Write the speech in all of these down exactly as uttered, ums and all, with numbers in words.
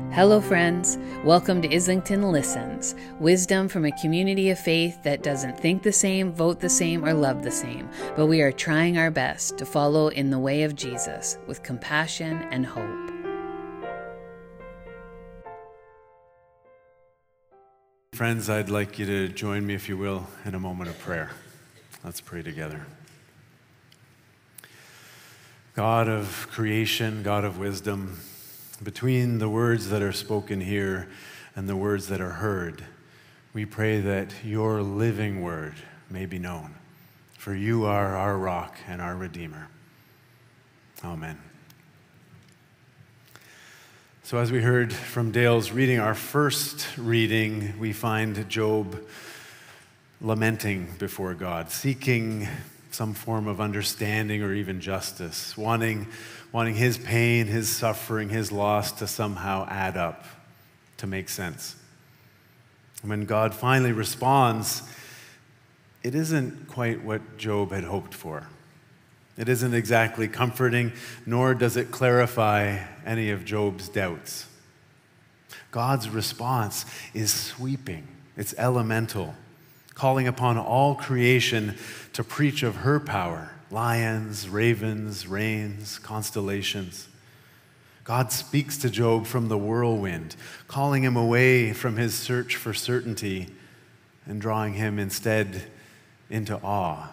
Hello, friends. Welcome to Islington Listens, wisdom from a community of faith that doesn't think the same, vote the same, or love the same, but we are trying our best to follow in the way of Jesus with compassion and hope. Friends, I'd like you to join me, if you will, in a moment of prayer. Let's pray together. God of creation, God of wisdom, between the words that are spoken here and the words that are heard, we pray that your living word may be known, for you are our rock and our Redeemer. Amen. So as we heard from Dale's reading, our first reading, we find Job lamenting before God, seeking some form of understanding or even justice, wanting, wanting his pain, his suffering, his loss to somehow add up, to make sense. And when God finally responds, it isn't quite what Job had hoped for. It isn't exactly comforting, nor does it clarify any of Job's doubts. God's response is sweeping, it's elemental, calling upon all creation to preach of her power, lions, ravens, rains, constellations. God speaks to Job from the whirlwind, calling him away from his search for certainty and drawing him instead into awe.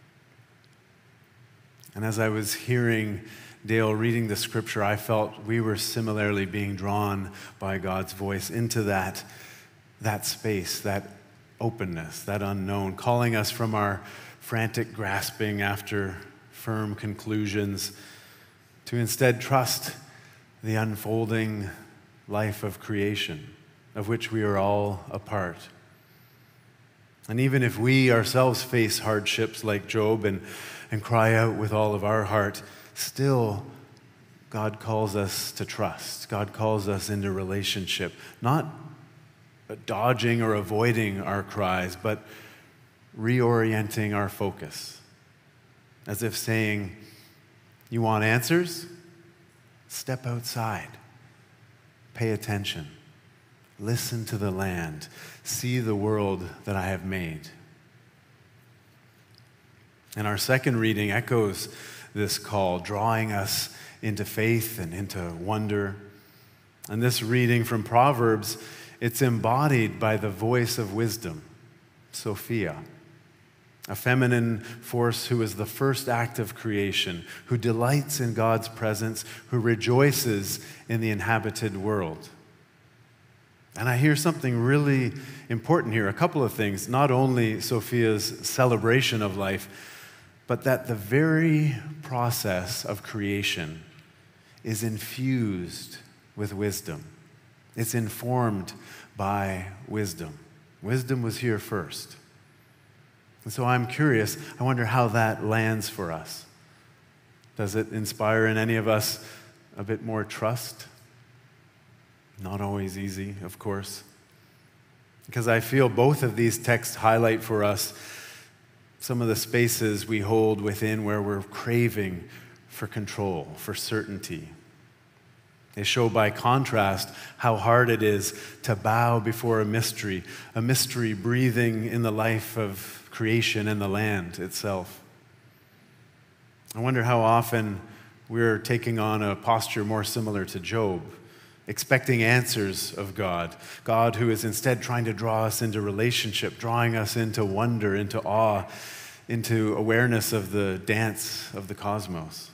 And as I was hearing Dale reading the scripture, I felt we were similarly being drawn by God's voice into that, that space, that openness, that unknown, calling us from our frantic grasping after firm conclusions to instead trust the unfolding life of creation, of which we are all a part. And even if we ourselves face hardships like Job and, and cry out with all of our heart, still God calls us to trust. God calls us into relationship, not dodging or avoiding our cries, but reorienting our focus, as if saying, you want answers? Step outside. Pay attention. Listen to the land. See the world that I have made. And our second reading echoes this call, drawing us into faith and into wonder. And this reading from Proverbs, it's embodied by the voice of wisdom, Sophia, a feminine force who is the first act of creation, who delights in God's presence, who rejoices in the inhabited world. And I hear something really important here, a couple of things, not only Sophia's celebration of life, but that the very process of creation is infused with wisdom. It's informed by wisdom. Wisdom was here first. And so I'm curious, I wonder how that lands for us. Does it inspire in any of us a bit more trust? Not always easy, of course. Because I feel both of these texts highlight for us some of the spaces we hold within where we're craving for control, for certainty. They show by contrast how hard it is to bow before a mystery, a mystery breathing in the life of creation and the land itself. I wonder how often we're taking on a posture more similar to Job, expecting answers of God, God who is instead trying to draw us into relationship, drawing us into wonder, into awe, into awareness of the dance of the cosmos.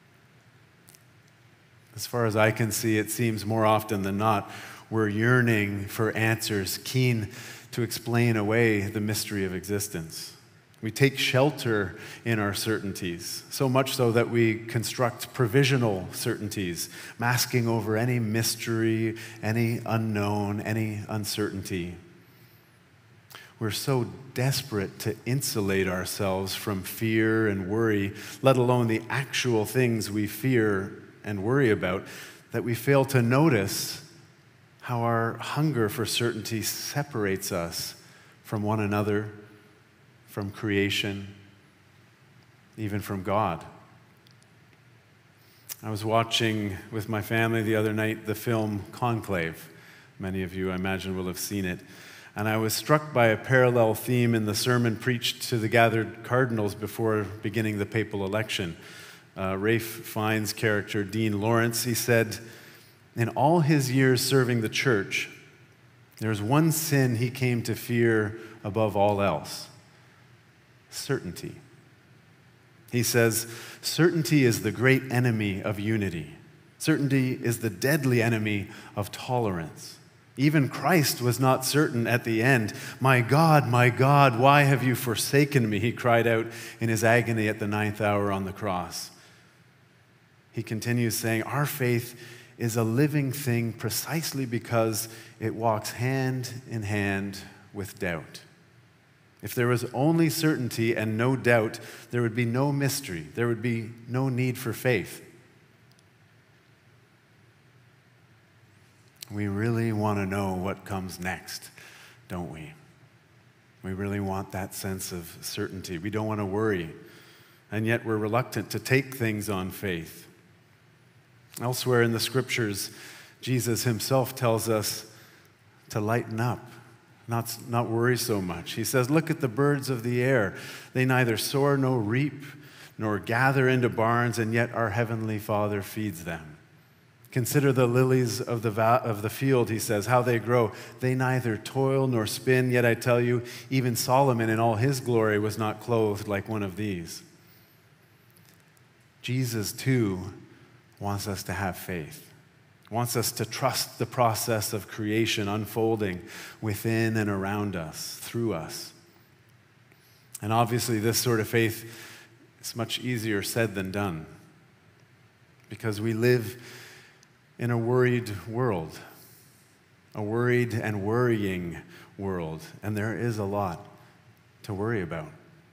As far as I can see, it seems more often than not, we're yearning for answers, keen to explain away the mystery of existence. We take shelter in our certainties, so much so that we construct provisional certainties, masking over any mystery, any unknown, any uncertainty. We're so desperate to insulate ourselves from fear and worry, let alone the actual things we fear and worry about, that we fail to notice how our hunger for certainty separates us from one another, from creation, even from God. I was watching with my family the other night the film Conclave. Many of you, I imagine, will have seen it. And I was struck by a parallel theme in the sermon preached to the gathered cardinals before beginning the papal election. Uh, Ralph Fiennes' character, Dean Lawrence, he said, in all his years serving the church, there's one sin he came to fear above all else: certainty. He says, certainty is the great enemy of unity. Certainty is the deadly enemy of tolerance. Even Christ was not certain at the end. My God, my God, why have you forsaken me? He cried out in his agony at the ninth hour on the cross. He continues saying, our faith is a living thing precisely because it walks hand in hand with doubt. If there was only certainty and no doubt, there would be no mystery. There would be no need for faith. We really want to know what comes next, don't we? We really want that sense of certainty. We don't want to worry, and yet we're reluctant to take things on faith. Elsewhere in the scriptures, Jesus himself tells us to lighten up. Not, not worry so much. He says, look at the birds of the air. They neither sow nor reap, nor gather into barns, and yet our heavenly Father feeds them. Consider the lilies of the, va- of the field, he says, how they grow. They neither toil nor spin, yet I tell you, even Solomon in all his glory was not clothed like one of these. Jesus, too, wants us to have faith. Wants us to trust the process of creation unfolding within and around us, through us. And obviously this sort of faith is much easier said than done, because we live in a worried world, a worried and worrying world, and there is a lot to worry about.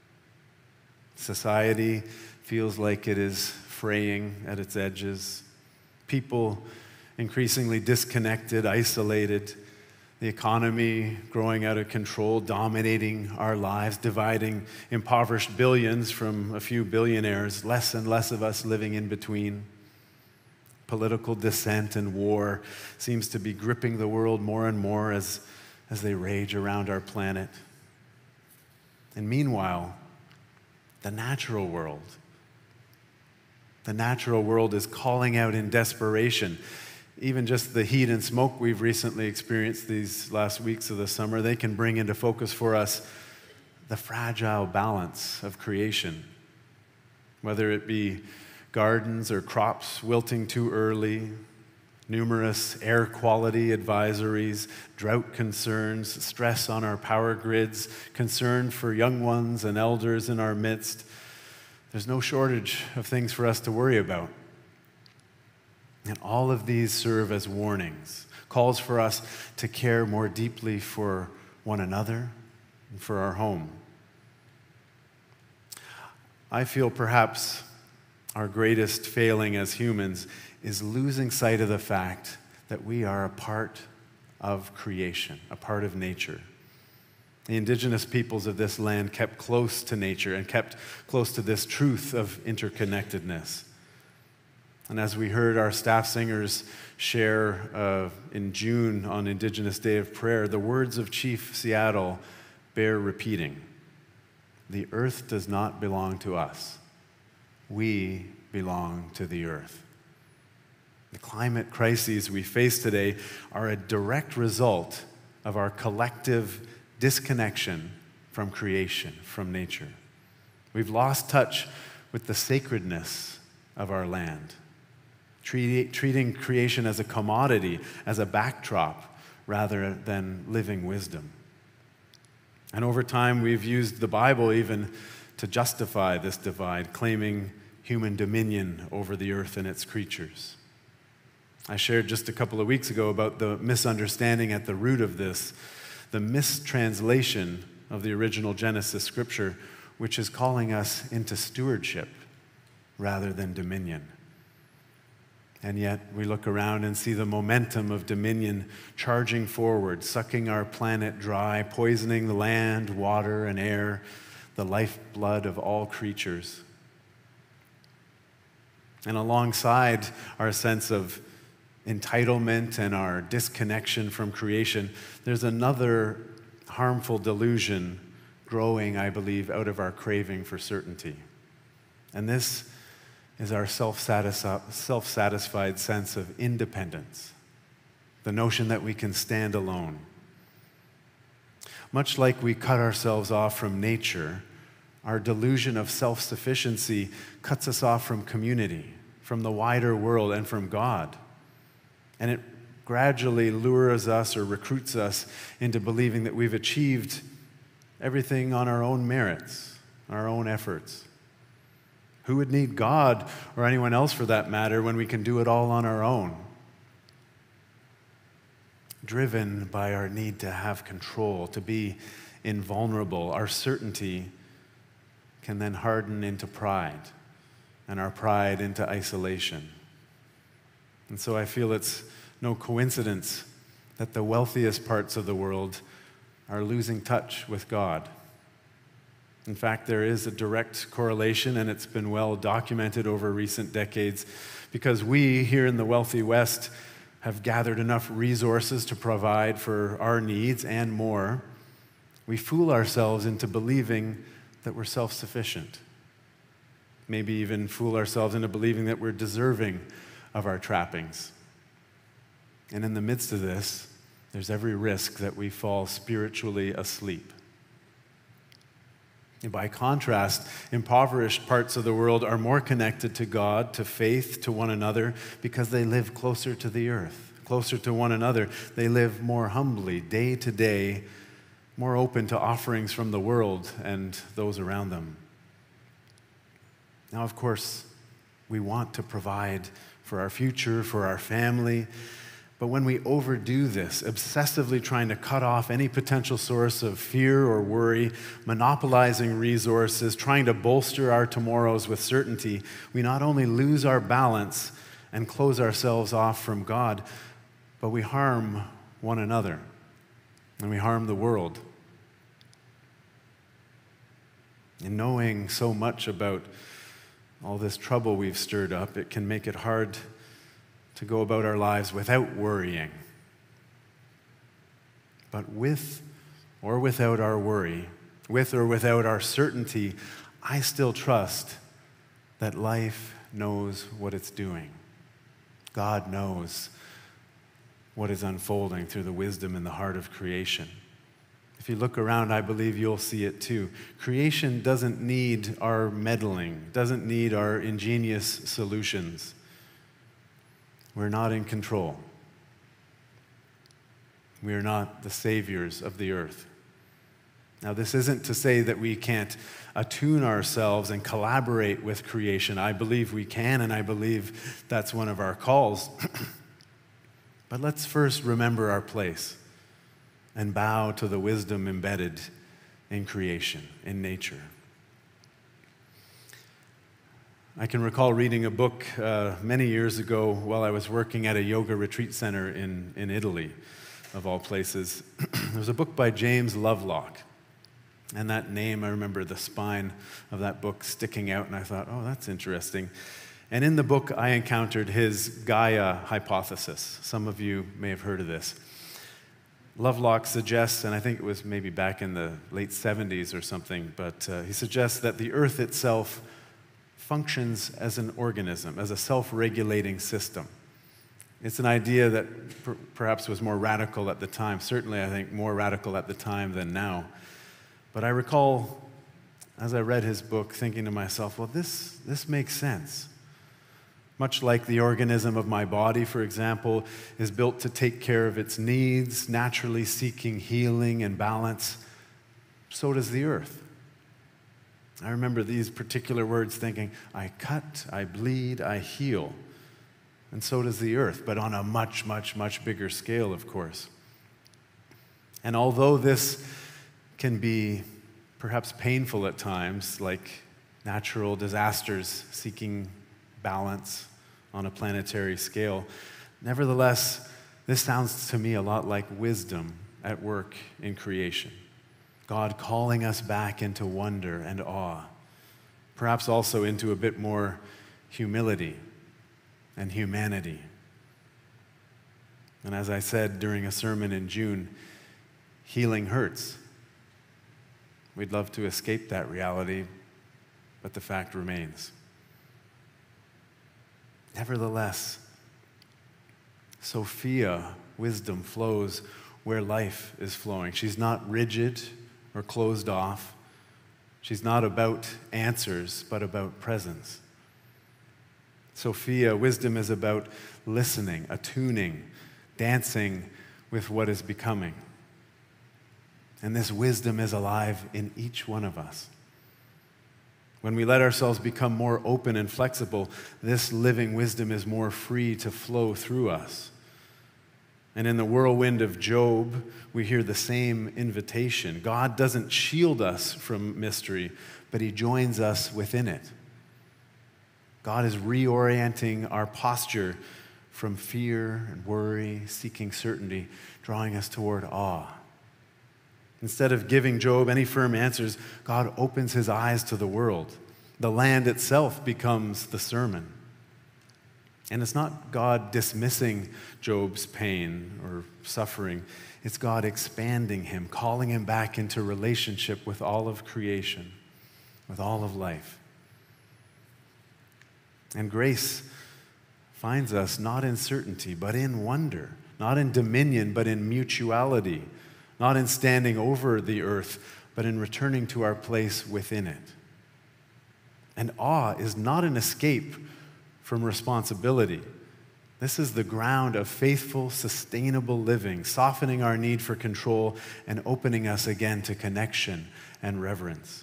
Society feels like it is fraying at its edges. People increasingly disconnected, isolated, the economy growing out of control, dominating our lives, dividing impoverished billions from a few billionaires, less and less of us living in between. Political dissent and war seems to be gripping the world more and more as, as they rage around our planet. And meanwhile, the natural world, the natural world is calling out in desperation. Even just the heat and smoke we've recently experienced these last weeks of the summer, they can bring into focus for us the fragile balance of creation. Whether it be gardens or crops wilting too early, numerous air quality advisories, drought concerns, stress on our power grids, concern for young ones and elders in our midst, there's no shortage of things for us to worry about. And all of these serve as warnings, calls for us to care more deeply for one another and for our home. I feel perhaps our greatest failing as humans is losing sight of the fact that we are a part of creation, a part of nature. The indigenous peoples of this land kept close to nature and kept close to this truth of interconnectedness. And as we heard our staff singers share uh, in June on Indigenous Day of Prayer, the words of Chief Seattle bear repeating. The earth does not belong to us. We belong to the earth. The climate crises we face today are a direct result of our collective disconnection from creation, from nature. We've lost touch with the sacredness of our land. Treating creation as a commodity, as a backdrop, rather than living wisdom. And over time, we've used the Bible even to justify this divide, claiming human dominion over the earth and its creatures. I shared just a couple of weeks ago about the misunderstanding at the root of this, the mistranslation of the original Genesis scripture, which is calling us into stewardship rather than dominion. And yet we look around and see the momentum of dominion charging forward, sucking our planet dry, poisoning the land, water, and air, the lifeblood of all creatures. And alongside our sense of entitlement and our disconnection from creation, there's another harmful delusion growing, I believe, out of our craving for certainty. And this is our self-satisfied, self-satisfied sense of independence, the notion that we can stand alone. Much like we cut ourselves off from nature, our delusion of self-sufficiency cuts us off from community, from the wider world, and from God. And it gradually lures us or recruits us into believing that we've achieved everything on our own merits, our own efforts. Who would need God or anyone else for that matter when we can do it all on our own? Driven by our need to have control, to be invulnerable, our certainty can then harden into pride, and our pride into isolation. And so I feel it's no coincidence that the wealthiest parts of the world are losing touch with God. In fact, there is a direct correlation, and it's been well documented over recent decades, because we here in the wealthy West have gathered enough resources to provide for our needs and more. We fool ourselves into believing that we're self-sufficient. Maybe even fool ourselves into believing that we're deserving of our trappings. And in the midst of this, there's every risk that we fall spiritually asleep. And by contrast, impoverished parts of the world are more connected to God, to faith, to one another, because they live closer to the earth, closer to one another. They live more humbly, day to day, more open to offerings from the world and those around them. Now, of course, we want to provide for our future, for our family, but when we overdo this, obsessively trying to cut off any potential source of fear or worry, monopolizing resources, trying to bolster our tomorrows with certainty, we not only lose our balance and close ourselves off from God, but we harm one another and we harm the world. In knowing so much about all this trouble we've stirred up, it can make it hard to go about our lives without worrying. But with or without our worry, with or without our certainty, I still trust that life knows what it's doing. God knows what is unfolding through the wisdom in the heart of creation. If you look around, I believe you'll see it too. Creation doesn't need our meddling, doesn't need our ingenious solutions. We're not in control. We are not the saviors of the earth. Now, this isn't to say that we can't attune ourselves and collaborate with creation. I believe we can, and I believe that's one of our calls. But let's first remember our place and bow to the wisdom embedded in creation, in nature. I can recall reading a book uh, many years ago while I was working at a yoga retreat center in, in Italy, of all places. There was a book by James Lovelock. And that name, I remember the spine of that book sticking out, and I thought, oh, that's interesting. And in the book, I encountered his Gaia hypothesis. Some of you may have heard of this. Lovelock suggests, and I think it was maybe back in the late seventies or something, but uh, he suggests that the earth itself functions as an organism, as a self-regulating system. It's an idea that per- perhaps was more radical at the time, certainly I think more radical at the time than now. But I recall, as I read his book, thinking to myself, well, this, this makes sense. Much like the organism of my body, for example, is built to take care of its needs, naturally seeking healing and balance, so does the earth. I remember these particular words thinking, I cut, I bleed, I heal. And so does the earth, but on a much, much, much bigger scale, of course. And although this can be perhaps painful at times, like natural disasters seeking balance on a planetary scale, nevertheless, this sounds to me a lot like wisdom at work in creation. God calling us back into wonder and awe, perhaps also into a bit more humility and humanity. And as I said during a sermon in June, healing hurts. We'd love to escape that reality, but the fact remains. Nevertheless, Sophia, wisdom, flows where life is flowing. She's not rigid or closed off. She's not about answers, but about presence. Sophia, wisdom is about listening, attuning, dancing with what is becoming. And this wisdom is alive in each one of us. When we let ourselves become more open and flexible, this living wisdom is more free to flow through us. And in the whirlwind of Job, we hear the same invitation. God doesn't shield us from mystery, but he joins us within it. God is reorienting our posture from fear and worry, seeking certainty, drawing us toward awe. Instead of giving Job any firm answers, God opens his eyes to the world. The land itself becomes the sermon. And it's not God dismissing Job's pain or suffering. It's God expanding him, calling him back into relationship with all of creation, with all of life. And grace finds us not in certainty, but in wonder, not in dominion, but in mutuality, not in standing over the earth, but in returning to our place within it. And awe is not an escape from responsibility. This is the ground of faithful, sustainable living, softening our need for control and opening us again to connection and reverence.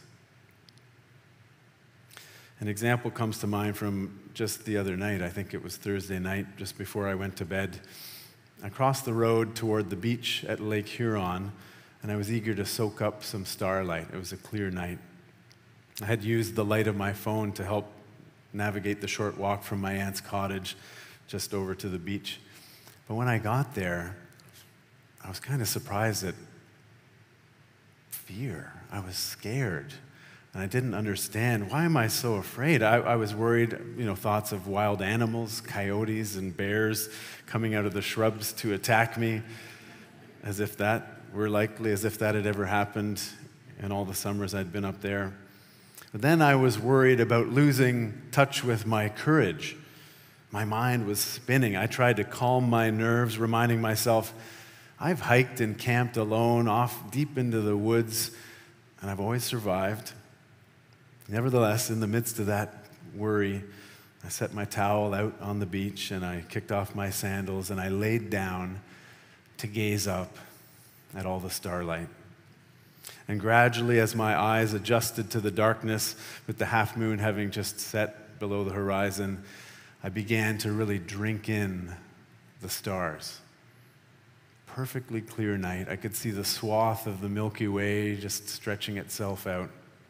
An example comes to mind from just the other night. I think it was Thursday night, just before I went to bed. I crossed the road toward the beach at Lake Huron, and I was eager to soak up some starlight. It was a clear night. I had used the light of my phone to help navigate the short walk from my aunt's cottage just over to the beach. But when I got there, I was kind of surprised at fear. I was scared. And I didn't understand, why am I so afraid? I, I was worried, you know, thoughts of wild animals, coyotes and bears coming out of the shrubs to attack me, as if that were likely, as if that had ever happened in all the summers I'd been up there. But then I was worried about losing touch with my courage. My mind was spinning. I tried to calm my nerves, reminding myself, I've hiked and camped alone off deep into the woods, and I've always survived. Nevertheless, in the midst of that worry, I set my towel out on the beach and I kicked off my sandals and I laid down to gaze up at all the starlight. And gradually, as my eyes adjusted to the darkness, with the half moon having just set below the horizon, I began to really drink in the stars. Perfectly clear night. I could see the swath of the Milky Way just stretching itself out.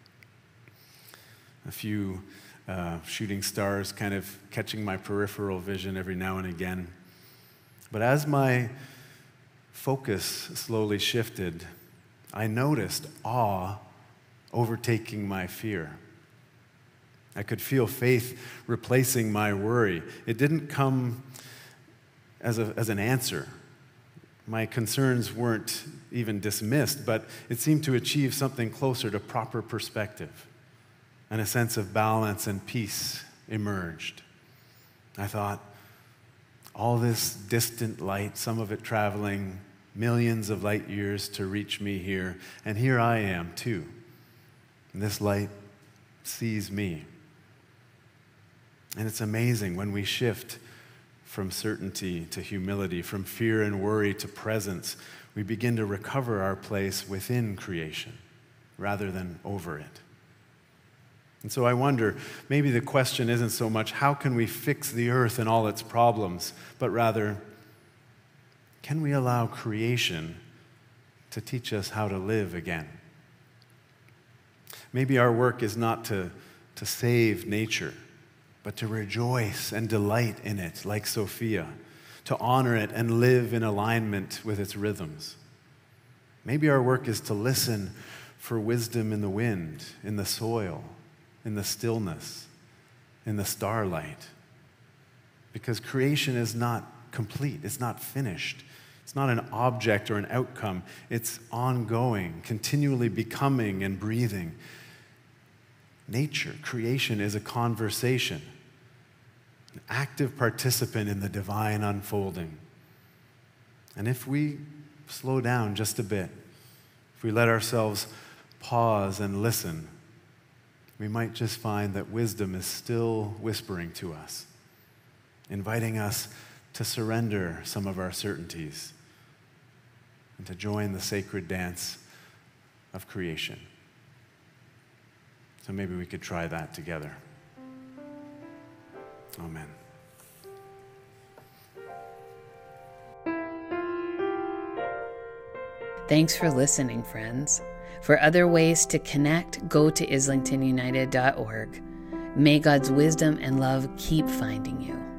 A few uh, shooting stars kind of catching my peripheral vision every now and again. But as my focus slowly shifted, I noticed awe overtaking my fear. I could feel faith replacing my worry. It didn't come as, a, as an answer. My concerns weren't even dismissed, but it seemed to achieve something closer to proper perspective. And a sense of balance and peace emerged. I thought, all this distant light, some of it traveling millions of light years to reach me here, and here I am too. And this light sees me. And it's amazing when we shift from certainty to humility, from fear and worry to presence, we begin to recover our place within creation rather than over it. And so I wonder, maybe the question isn't so much, how can we fix the earth and all its problems, but rather, can we allow creation to teach us how to live again? Maybe our work is not to, to save nature, but to rejoice and delight in it, like Sophia, to honor it and live in alignment with its rhythms. Maybe our work is to listen for wisdom in the wind, in the soil, in the stillness, in the starlight. because creation is not complete, it's not finished. It's not an object or an outcome. It's ongoing, continually becoming and breathing. Nature, creation, is a conversation, an active participant in the divine unfolding. And if we slow down just a bit, if we let ourselves pause and listen, we might just find that wisdom is still whispering to us, inviting us to surrender some of our certainties and to join the sacred dance of creation. So maybe we could try that together. Amen. Thanks for listening, friends. For other ways to connect, go to islington united dot org. May God's wisdom and love keep finding you.